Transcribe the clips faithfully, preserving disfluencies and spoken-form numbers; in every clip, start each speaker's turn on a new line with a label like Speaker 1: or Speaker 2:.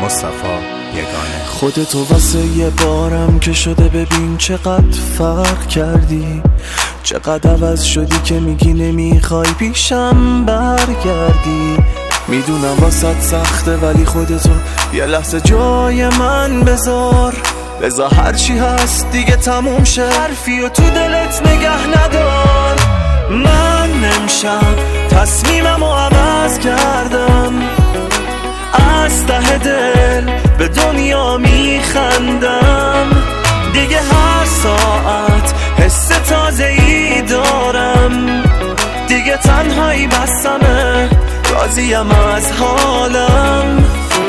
Speaker 1: مصطفی یگانه.
Speaker 2: خودتو واسه یه بارم که شده ببین چقدر فرق کردی، چقدر عوض شدی که میگی نمیخوای پیشم برگردی. میدونم واسط سخته ولی خودتو یه لحظه جای من بذار، بذار هرچی هست دیگه تموم شه، حرفی و تو دلت نگه ندار. من نمیشم تصمیممو عوض کردم، از ته دل به دنیا میخندم. دیگه هر ساعت حس تازه‌ای دارم، دیگه تنهایی بسمه، راضیم از حالم.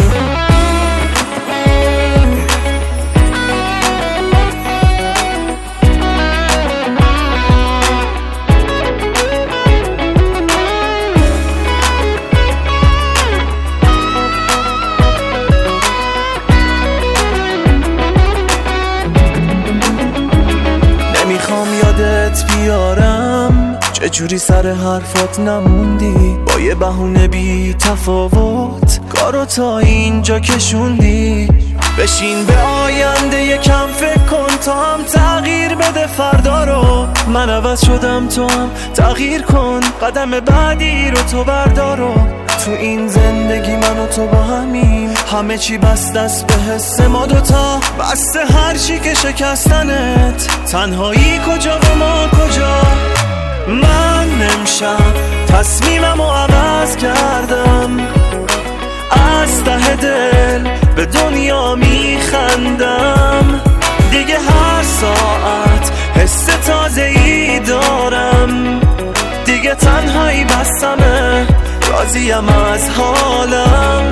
Speaker 2: نمیخوام یادت بیارم چجوری سر حرفات نموندی، با یه بهونه بی تفاوت کارو تا اینجا کشوندی. بشین به آینده یکم فکر کن، تا هم تغییر بده فردا رو. من عوض شدم تو هم تغییر کن، قدم بعدی رو تو بردارو. تو این زندگی من و تو با همیم، همه چی بست است به حس ما دوتا، بسته هر چی که شکستنت، تنهایی کجا و ما کجا. من نمیشم تصمیممو عوض کردم، از ته دل به دنیا میخندم. دیگه هر ساعت حس تازه‌ای دارم، دیگه تنهایی بسمه، راضیم از حالم.